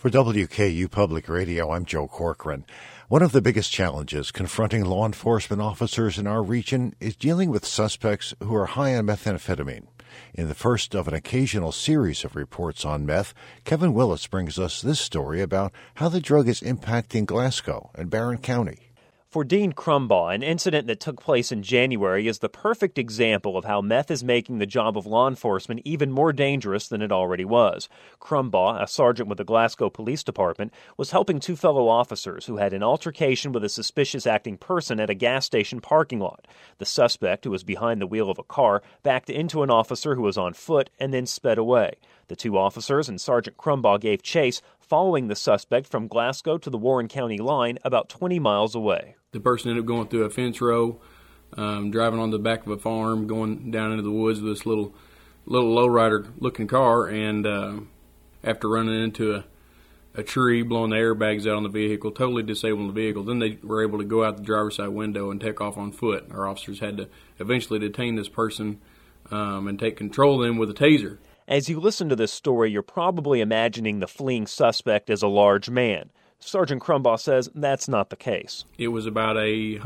For WKU Public Radio, I'm Joe Corcoran. One of the biggest challenges confronting law enforcement officers in our region is dealing with suspects who are high on methamphetamine. In the first of an occasional series of reports on meth, Kevin Willis brings us this story about how the drug is impacting Glasgow and Barron County. For Dean Crumbaugh, an incident that took place in January is the perfect example of how meth is making the job of law enforcement even more dangerous than it already was. Crumbaugh, a sergeant with the Glasgow Police Department, was helping two fellow officers who had an altercation with a suspicious-acting person at a gas station parking lot. The suspect, who was behind the wheel of a car, backed into an officer who was on foot and then sped away. The two officers and Sergeant Crumbaugh gave chase, following the suspect from Glasgow to the Warren County line about 20 miles away. The person ended up going through a fence row, driving on the back of a farm, going down into the woods with this little lowrider-looking car, and after running into a tree, blowing the airbags out on the vehicle, totally disabling the vehicle, then they were able to go out the driver's side window and take off on foot. Our officers had to eventually detain this person and take control of them with a taser. As you listen to this story, you're probably imagining the fleeing suspect as a large man. Sergeant Crumbaugh says that's not the case. It was about a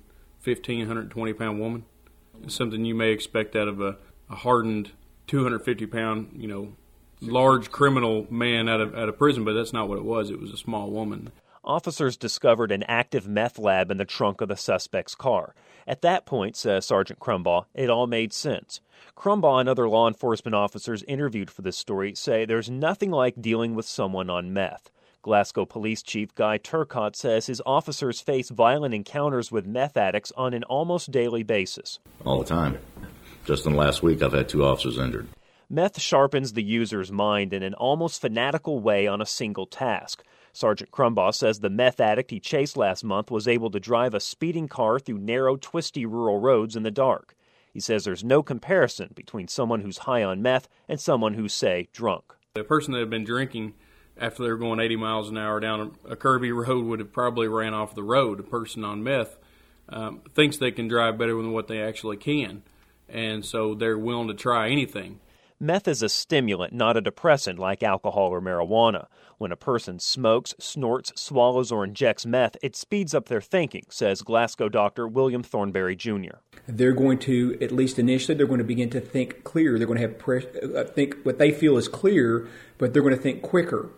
115, 120-pound woman. It's something you may expect out of a hardened 250-pound, large criminal man out of prison, but that's not what it was. It was a small woman. Officers discovered an active meth lab in the trunk of the suspect's car. At that point, says Sergeant Crumbaugh, it all made sense. Crumbaugh and other law enforcement officers interviewed for this story say there's nothing like dealing with someone on meth. Glasgow Police Chief Guy Turcotte says his officers face violent encounters with meth addicts on an almost daily basis. All the time. Just in the last week, I've had 2 officers injured. Meth sharpens the user's mind in an almost fanatical way on a single task. Sergeant Crumbaugh says the meth addict he chased last month was able to drive a speeding car through narrow, twisty rural roads in the dark. He says there's no comparison between someone who's high on meth and someone who's, say, drunk. The person that had been drinking after they were going 80 miles an hour down a curvy road would have probably ran off the road. A person on meth thinks they can drive better than what they actually can, and so they're willing to try anything. Meth is a stimulant, not a depressant like alcohol or marijuana. When a person smokes, snorts, swallows, or injects meth, it speeds up their thinking, says Glasgow doctor William Thornberry Jr. They're going to, at least initially, they're going to begin to think clear. They're going to have think what they feel is clear, but they're going to think quicker.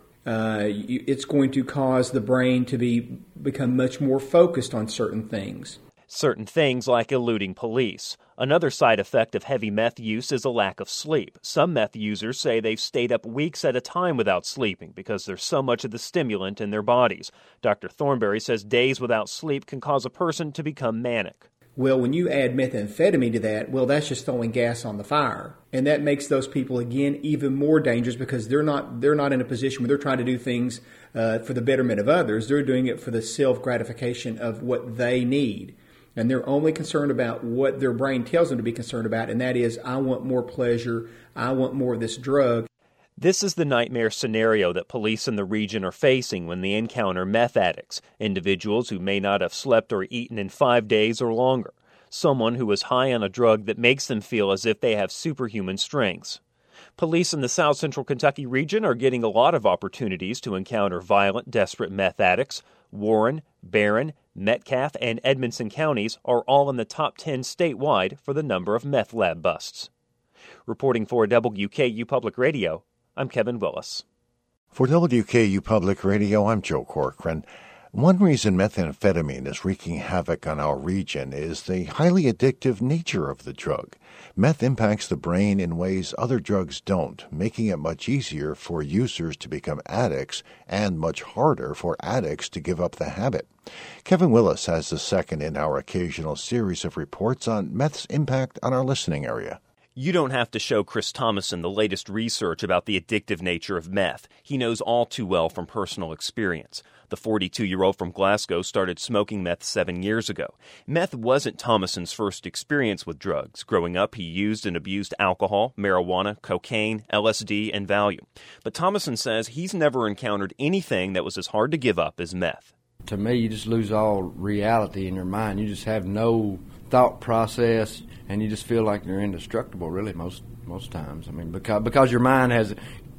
It's going to cause the brain to become much more focused on certain things. Certain things like eluding police. Another side effect of heavy meth use is a lack of sleep. Some meth users say they've stayed up weeks at a time without sleeping because there's so much of the stimulant in their bodies. Dr. Thornberry says days without sleep can cause a person to become manic. Well, when you add methamphetamine to that, that's just throwing gas on the fire. And that makes those people, again, even more dangerous because they're not in a position where they're trying to do things for the betterment of others. They're doing it for the self-gratification of what they need. And they're only concerned about what their brain tells them to be concerned about, and that is, I want more pleasure, I want more of this drug. This is the nightmare scenario that police in the region are facing when they encounter meth addicts, individuals who may not have slept or eaten in 5 days or longer, someone who is high on a drug that makes them feel as if they have superhuman strengths. Police in the South Central Kentucky region are getting a lot of opportunities to encounter violent, desperate meth addicts. Warren, Barron, Metcalfe, and Edmonson counties are all in the top 10 statewide for the number of meth lab busts. Reporting for WKU Public Radio, I'm Kevin Willis. For WKU Public Radio, I'm Joe Corcoran. One reason methamphetamine is wreaking havoc on our region is the highly addictive nature of the drug. Meth impacts the brain in ways other drugs don't, making it much easier for users to become addicts and much harder for addicts to give up the habit. Kevin Willis has the second in our occasional series of reports on meth's impact on our listening area. You don't have to show Chris Thomason the latest research about the addictive nature of meth. He knows all too well from personal experience. The 42-year-old from Glasgow started smoking meth 7 years ago. Meth wasn't Thomason's first experience with drugs. Growing up, he used and abused alcohol, marijuana, cocaine, LSD, and Valium. But Thomason says he's never encountered anything that was as hard to give up as meth. To me, you just lose all reality in your mind. You just have no thought process, and you just feel like you're indestructible, really, most times. I mean, because your mind has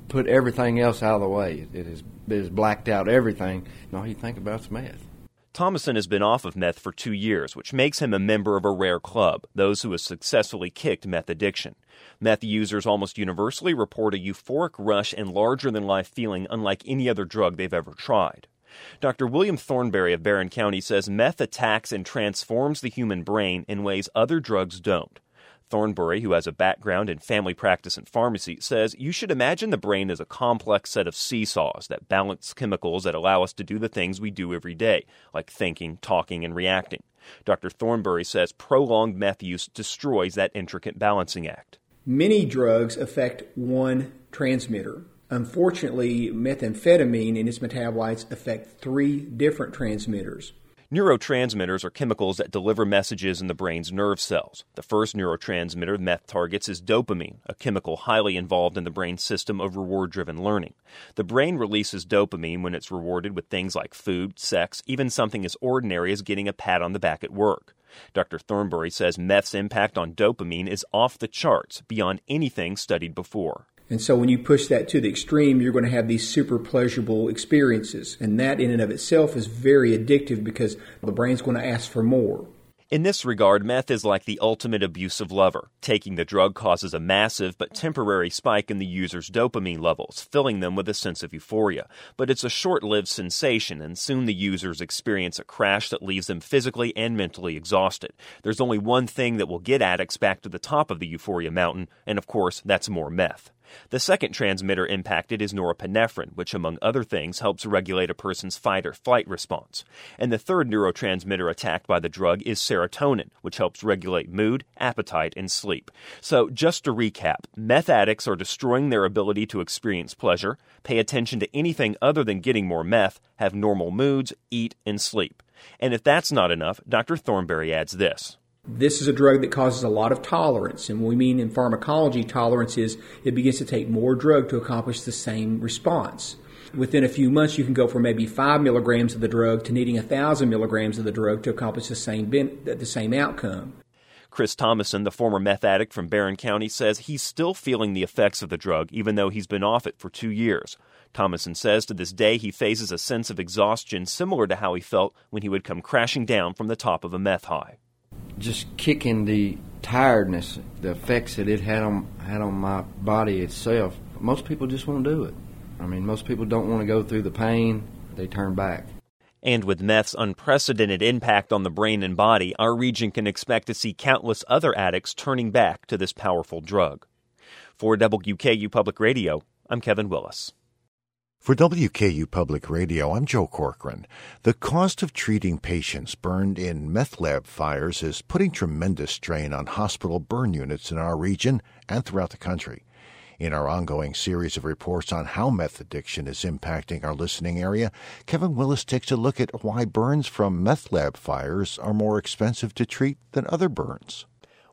put everything else out of the way. It has blacked out everything, and all you think about is meth. Thomason has been off of meth for 2 years, which makes him a member of a rare club, those who have successfully kicked meth addiction. Meth users almost universally report a euphoric rush and larger-than-life feeling unlike any other drug they've ever tried. Dr. William Thornberry of Barron County says meth attacks and transforms the human brain in ways other drugs don't. Thornberry, who has a background in family practice and pharmacy, says you should imagine the brain as a complex set of seesaws that balance chemicals that allow us to do the things we do every day, like thinking, talking, and reacting. Dr. Thornberry says prolonged meth use destroys that intricate balancing act. Many drugs affect one transmitter. Unfortunately, methamphetamine and its metabolites affect 3 different transmitters. Neurotransmitters are chemicals that deliver messages in the brain's nerve cells. The first neurotransmitter meth targets is dopamine, a chemical highly involved in the brain's system of reward-driven learning. The brain releases dopamine when it's rewarded with things like food, sex, even something as ordinary as getting a pat on the back at work. Dr. Thornberry says meth's impact on dopamine is off the charts, beyond anything studied before. And so when you push that to the extreme, you're going to have these super pleasurable experiences. And that in and of itself is very addictive because the brain's going to ask for more. In this regard, meth is like the ultimate abusive lover. Taking the drug causes a massive but temporary spike in the user's dopamine levels, filling them with a sense of euphoria. But it's a short-lived sensation, and soon the users experience a crash that leaves them physically and mentally exhausted. There's only one thing that will get addicts back to the top of the euphoria mountain, and of course, that's more meth. The second transmitter impacted is norepinephrine, which, among other things, helps regulate a person's fight-or-flight response. And the third neurotransmitter attacked by the drug is serotonin, which helps regulate mood, appetite, and sleep. So, just to recap, meth addicts are destroying their ability to experience pleasure, pay attention to anything other than getting more meth, have normal moods, eat, and sleep. And if that's not enough, Dr. Thornberry adds this. This is a drug that causes a lot of tolerance, and what we mean in pharmacology, tolerance is it begins to take more drug to accomplish the same response. Within a few months, you can go from maybe 5 milligrams of the drug to needing 1,000 milligrams of the drug to accomplish the same outcome. Chris Thomason, the former meth addict from Barron County, says he's still feeling the effects of the drug, even though he's been off it for 2 years. Thomason says to this day he faces a sense of exhaustion similar to how he felt when he would come crashing down from the top of a meth high. Just kicking the tiredness, the effects that it had on my body itself, most people just won't do it. I mean, most people don't want to go through the pain. They turn back. And with meth's unprecedented impact on the brain and body, our region can expect to see countless other addicts turning back to this powerful drug. For WKU Public Radio, I'm Kevin Willis. For WKU Public Radio, I'm Joe Corcoran. The cost of treating patients burned in meth lab fires is putting tremendous strain on hospital burn units in our region and throughout the country. In our ongoing series of reports on how meth addiction is impacting our listening area, Kevin Willis takes a look at why burns from meth lab fires are more expensive to treat than other burns.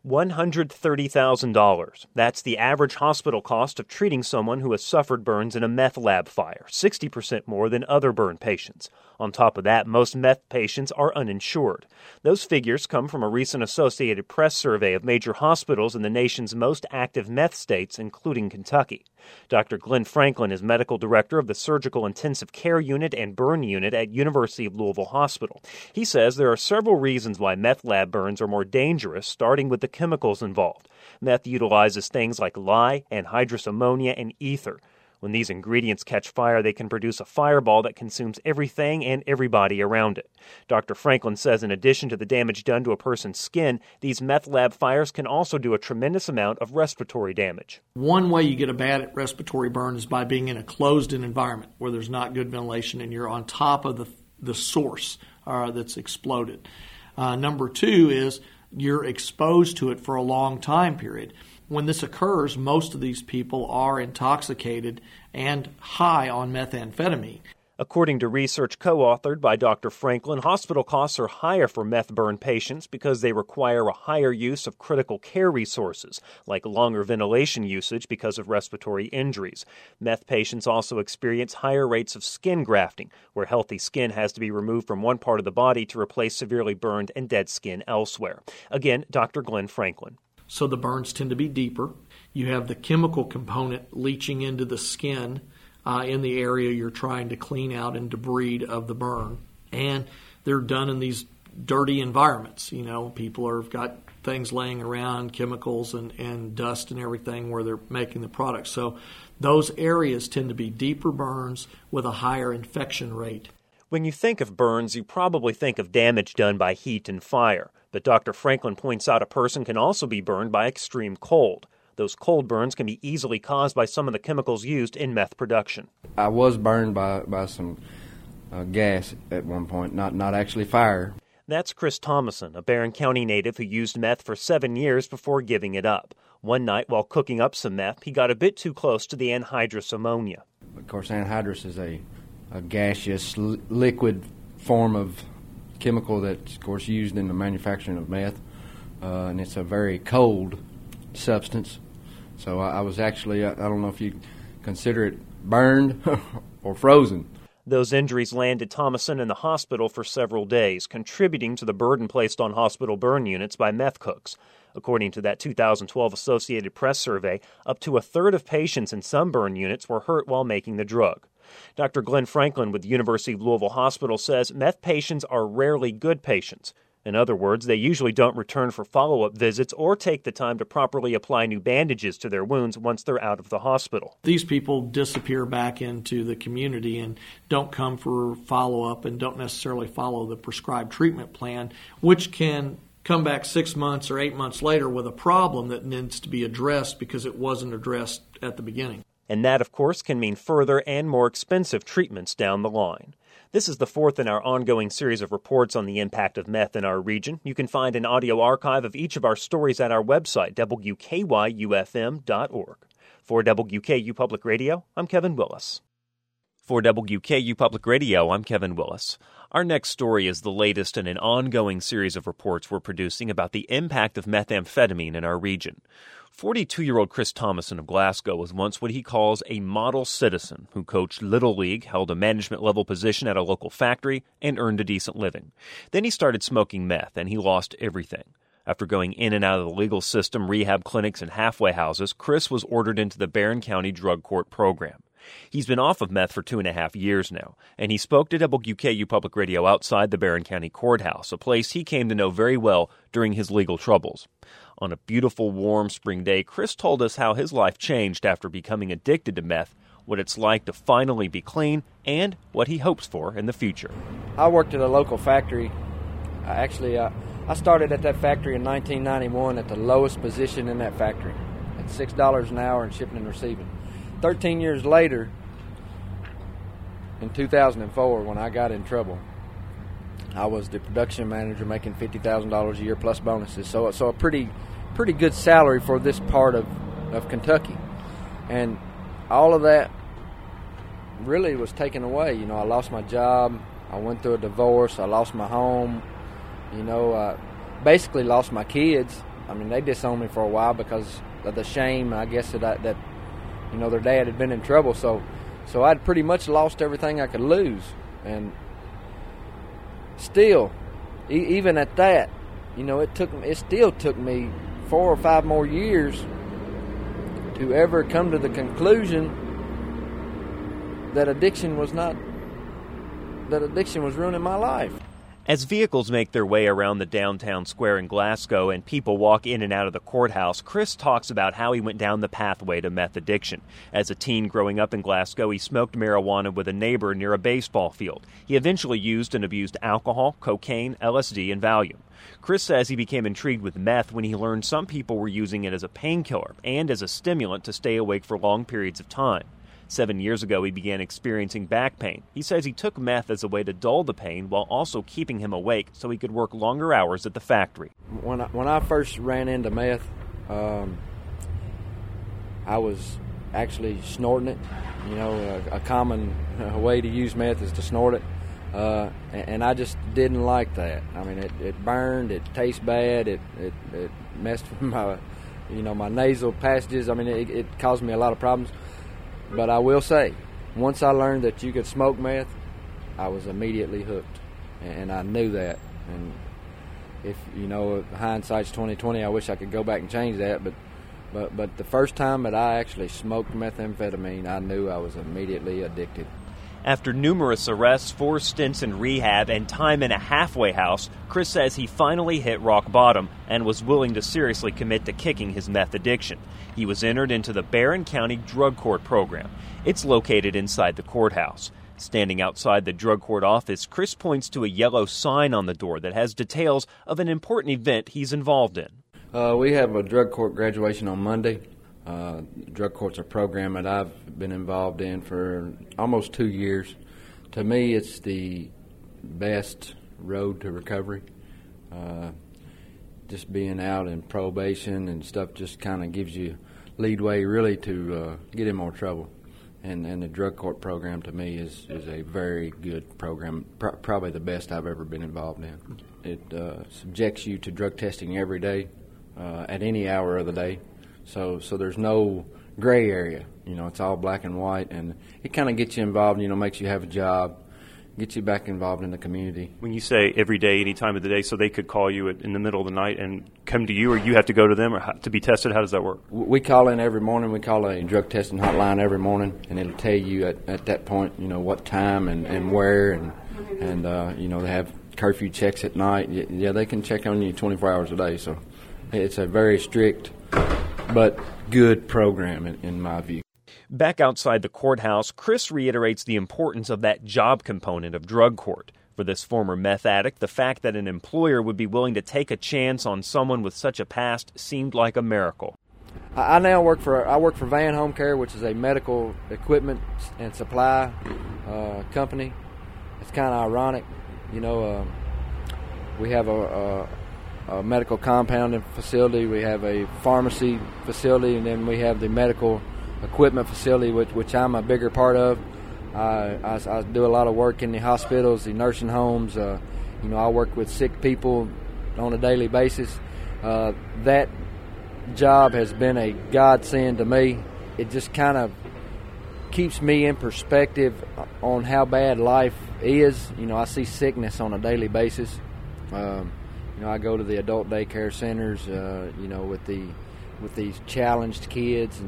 $130,000. That's the average hospital cost of treating someone who has suffered burns in a meth lab fire, 60% more than other burn patients. On top of that, most meth patients are uninsured. Those figures come from a recent Associated Press survey of major hospitals in the nation's most active meth states, including Kentucky. Dr. Glenn Franklin is medical director of the Surgical Intensive Care Unit and Burn Unit at University of Louisville Hospital. He says there are several reasons why meth lab burns are more dangerous, starting with the chemicals involved. Meth utilizes things like lye, anhydrous ammonia, and ether. When these ingredients catch fire, they can produce a fireball that consumes everything and everybody around it. Dr. Franklin says in addition to the damage done to a person's skin, these meth lab fires can also do a tremendous amount of respiratory damage. One way you get a bad respiratory burn is by being in a closed-in environment where there's not good ventilation and you're on top of the source that's exploded. Number two is you're exposed to it for a long time period. When this occurs, most of these people are intoxicated and high on methamphetamine. According to research co-authored by Dr. Franklin, hospital costs are higher for meth burn patients because they require a higher use of critical care resources, like longer ventilation usage because of respiratory injuries. Meth patients also experience higher rates of skin grafting, where healthy skin has to be removed from one part of the body to replace severely burned and dead skin elsewhere. Again, Dr. Glenn Franklin. so the burns tend to be deeper. You have the chemical component leaching into the skin in the area you're trying to clean out and debride of the burn. And they're done in these dirty environments. People have got things laying around, chemicals and dust and everything where they're making the product. So those areas tend to be deeper burns with a higher infection rate. When you think of burns, you probably think of damage done by heat and fire. But Dr. Franklin points out a person can also be burned by extreme cold. Those cold burns can be easily caused by some of the chemicals used in meth production. I was burned by some gas at one point, not actually fire. That's Chris Thomason, a Barron County native who used meth for 7 years before giving it up. One night, while cooking up some meth, he got a bit too close to the anhydrous ammonia. Of course, anhydrous is a gaseous liquid form of chemical that's, of course, used in the manufacturing of meth, and it's a very cold substance. So I was actually, I don't know if you consider it burned or frozen. Those injuries landed Thomason in the hospital for several days, contributing to the burden placed on hospital burn units by meth cooks. According to that 2012 Associated Press survey, up to a third of patients in some burn units were hurt while making the drug. Dr. Glenn Franklin with the University of Louisville Hospital says meth patients are rarely good patients. In other words, they usually don't return for follow-up visits or take the time to properly apply new bandages to their wounds once they're out of the hospital. These people disappear back into the community and don't come for follow-up and don't necessarily follow the prescribed treatment plan, which can come back 6 months or 8 months later with a problem that needs to be addressed because it wasn't addressed at the beginning. And that, of course, can mean further and more expensive treatments down the line. This is the fourth in our ongoing series of reports on the impact of meth in our region. You can find an audio archive of each of our stories at our website, WKYUFM.org. For WKU Public Radio, I'm Kevin Willis. For WKU Public Radio, I'm Kevin Willis. Our next story is the latest in an ongoing series of reports we're producing about the impact of methamphetamine in our region. 42-year-old Chris Thomason of Glasgow was once what he calls a model citizen who coached Little League, held a management-level position at a local factory, and earned a decent living. Then he started smoking meth, and he lost everything. After going in and out of the legal system, rehab clinics, and halfway houses, Chris was ordered into the Barron County Drug Court program. He's been off of meth for 2.5 years now, and he spoke to WKU Public Radio outside the Barron County Courthouse, a place he came to know very well during his legal troubles. On a beautiful, warm spring day, Chris told us how his life changed after becoming addicted to meth, what it's like to finally be clean, and what he hopes for in the future. I worked at a local factory. I started at that factory in 1991 at the lowest position in that factory, at $6 an hour in shipping and receiving. 13 years later, in 2004, when I got in trouble, I was the production manager making $50,000 a year plus bonuses. So a pretty good salary for this part of Kentucky. And all of that really was taken away. I lost my job. I went through a divorce. I lost my home. Basically lost my kids. I mean, they disowned me for a while because of the shame, I guess, that their dad had been in trouble. So I'd pretty much lost everything I could lose. And still, even at that, it still took me 4 or 5 more years to ever come to the conclusion that addiction was ruining my life. As vehicles make their way around the downtown square in Glasgow and people walk in and out of the courthouse, Chris talks about how he went down the pathway to meth addiction. As a teen growing up in Glasgow, he smoked marijuana with a neighbor near a baseball field. He eventually used and abused alcohol, cocaine, LSD, and Valium. Chris says he became intrigued with meth when he learned some people were using it as a painkiller and as a stimulant to stay awake for long periods of time. 7 years ago, he began experiencing back pain. He says he took meth as a way to dull the pain while also keeping him awake so he could work longer hours at the factory. When I first ran into meth, I was actually snorting it. A common way to use meth is to snort it. And I just didn't like that. I mean, it burned, it tastes bad, it messed with my nasal passages. I mean, it caused me a lot of problems. But I will say, once I learned that you could smoke meth, I was immediately hooked, and I knew that. if hindsight's 20/20, I wish I could go back and change that. But the first time that I actually smoked methamphetamine, I knew I was immediately addicted. After numerous arrests, 4 stints in rehab, and time in a halfway house, Chris says he finally hit rock bottom and was willing to seriously commit to kicking his meth addiction. He was entered into the Barron County Drug Court program. It's located inside the courthouse. Standing outside the drug court office, Chris points to a yellow sign on the door that has details of an important event he's involved in. We have a drug court graduation on Monday. Drug court's a program that I've been involved in for almost 2 years. To me, it's the best road to recovery. Just being out in probation and stuff just kind of gives you leadway really to get in more trouble. And the drug court program to me is a very good program, probably the best I've ever been involved in. It subjects you to drug testing every day, at any hour of the day. So there's no gray area. It's all black and white, and it kind of gets you involved, makes you have a job, gets you back involved in the community. When you say every day, any time of the day, so they could call you in the middle of the night and come to you, or you have to go to them or to be tested? How does that work? We call in every morning. We call a drug testing hotline every morning, and it'll tell you at that point, what time and where, and they have curfew checks at night. Yeah, they can check on you 24 hours a day, so it's a very strict but good program in my view. Back outside the courthouse, Chris reiterates the importance of that job component of drug court. For this former meth addict, the fact that an employer would be willing to take a chance on someone with such a past seemed like a miracle. I now work for Van Home Care, which is a medical equipment and supply company. It's kind of ironic, we have a medical compounding facility, we have a pharmacy facility, and then we have the medical equipment facility, which I'm a bigger part of. I do a lot of work in the hospitals, the nursing homes. I work with sick people on a daily basis. That job has been a godsend to me. It just kind of keeps me in perspective on how bad life is. I see sickness on a daily basis. I go to the adult daycare centers, with these challenged kids,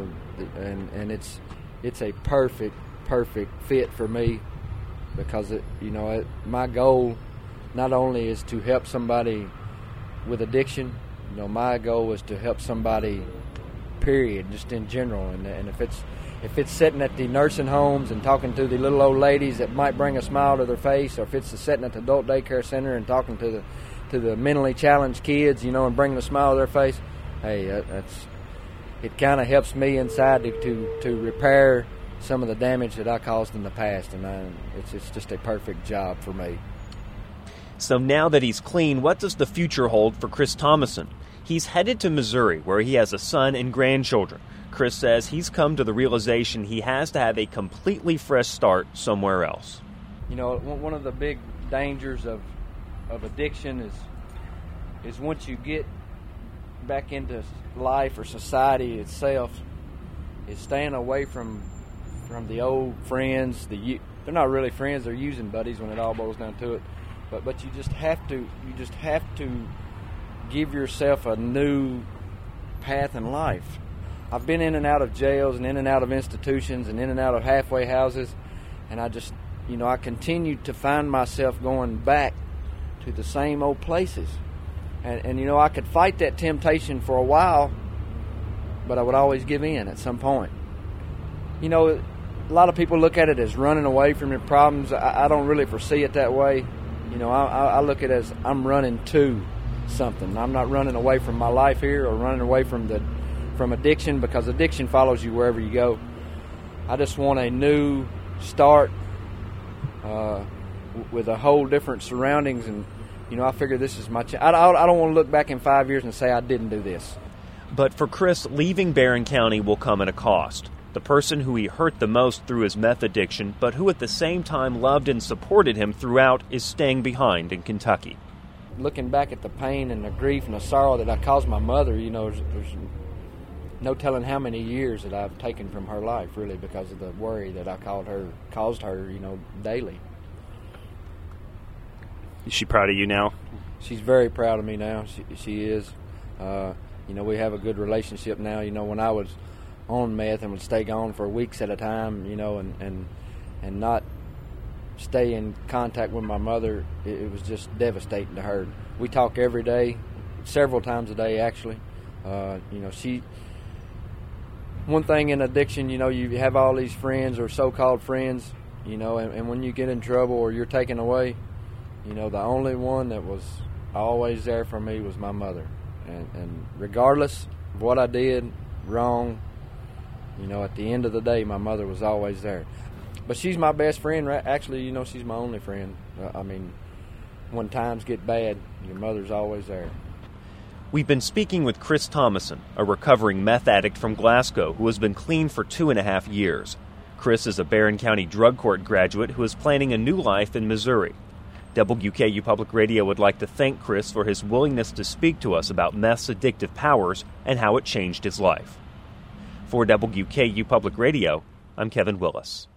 and it's a perfect fit for me, because my goal not only is to help somebody with addiction, my goal is to help somebody, period, just in general. And if it's sitting at the nursing homes and talking to the little old ladies that might bring a smile to their face, or if it's sitting at the adult daycare center and talking to the mentally challenged kids, and bringing a smile to their face, hey, it kind of helps me inside to repair some of the damage that I caused in the past, and it's just a perfect job for me. So now that he's clean, what does the future hold for Chris Thomason? He's headed to Missouri, where he has a son and grandchildren. Chris says he's come to the realization he has to have a completely fresh start somewhere else. One of the big dangers of addiction is once you get back into life or society itself, is staying away from the old friends. They're not really friends; they're using buddies when it all boils down to it. But you just have to give yourself a new path in life. I've been in and out of jails and in and out of institutions and in and out of halfway houses, and I continue to find myself going back to the same old places. And I could fight that temptation for a while, but I would always give in at some point. A lot of people look at it as running away from your problems. I don't really foresee it that way. I look at it as I'm running to something. I'm not running away from my life here or running away from addiction, because addiction follows you wherever you go. I just want a new start with a whole different surroundings, and I figure this is my chance. I don't want to look back in 5 years and say I didn't do this. But for Chris, leaving Barron County will come at a cost. The person who he hurt the most through his meth addiction, but who at the same time loved and supported him throughout, is staying behind in Kentucky. Looking back at the pain and the grief and the sorrow that I caused my mother, there's no telling how many years that I've taken from her life, really, because of the worry that I caused her, daily. Is she proud of you now? she's very proud of me now. She is. We have a good relationship now. When I was on meth and would stay gone for weeks at a time, and not stay in contact with my mother, it was just devastating to her. We talk every day, several times a day actually. One thing in addiction, you have all these friends or so-called friends, and when you get in trouble or you're taken away, the only one that was always there for me was my mother. And regardless of what I did wrong, at the end of the day, my mother was always there. But she's my best friend, right? Actually, she's my only friend. When times get bad, your mother's always there. We've been speaking with Chris Thomason, a recovering meth addict from Glasgow who has been clean for 2.5 years. Chris is a Barron County Drug Court graduate who is planning a new life in Missouri. WKU Public Radio would like to thank Chris for his willingness to speak to us about meth's addictive powers and how it changed his life. For WKU Public Radio, I'm Kevin Willis.